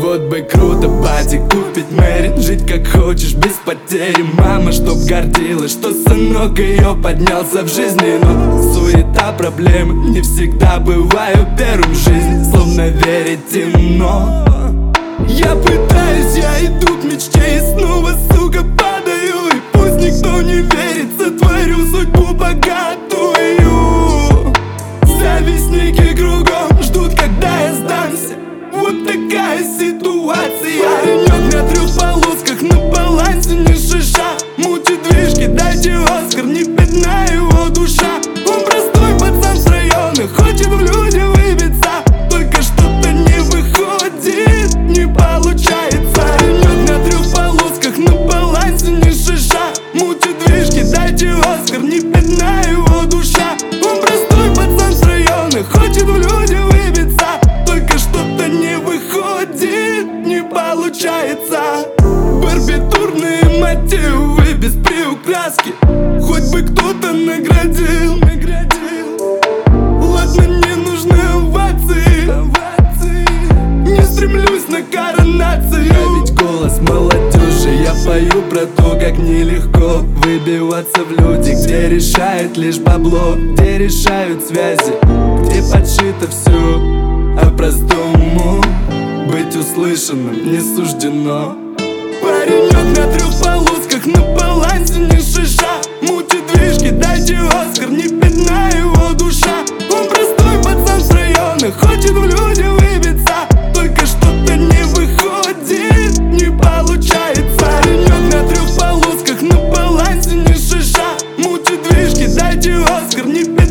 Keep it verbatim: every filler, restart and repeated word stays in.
Вот бы круто пати купить Мэри, жить как хочешь без потери. Мама чтоб гордилась, что сынок ее поднялся в жизни. Но суета, проблемы не всегда бывают первым в жизни. Словно верить темно. Я пытаюсь, я иду к мечте и снова, сука, падаю. И пусть никто не верит, сотворю судьбу богатую. Завистники кругом ждут, когда я сдамся. Вот такая ситуация. Паренек на трех полосках, на балансе не шиша. Мутит движки, дайте Оскар, не бедна его душа. Он простой пацан с района, хочет в люди выбиться, только что-то не выходит, не получается. Паренек на трех полосках, на балансе не шиша. Мутит движки, дайте Оскар, не бедна его душа. Он простой пацан с района, хочет в люди выбиться, только что-то не выходит, не получается. Барбитурные мотивы без приукраски, хоть бы кто-то наградил, наградил. Ладно, не нужны овации, овации. Не стремлюсь на коронацию. Я ведь голос молодежи, я пою про то, как нелегко выбиваться в люди, где решает лишь бабло, где решают связи, где подшито все, а простому быть услышанным не суждено. Паренек на трех полосках, на балансе не шиша. Мутит движки, дайте Оскар, не бедна его душа. Он простой пацан с района, хочет в люди выбиться, только что-то не выходит, не получается. Паренек на трех полосках, на балансе не шиша. Мутит движки, дайте Оскар, не бедна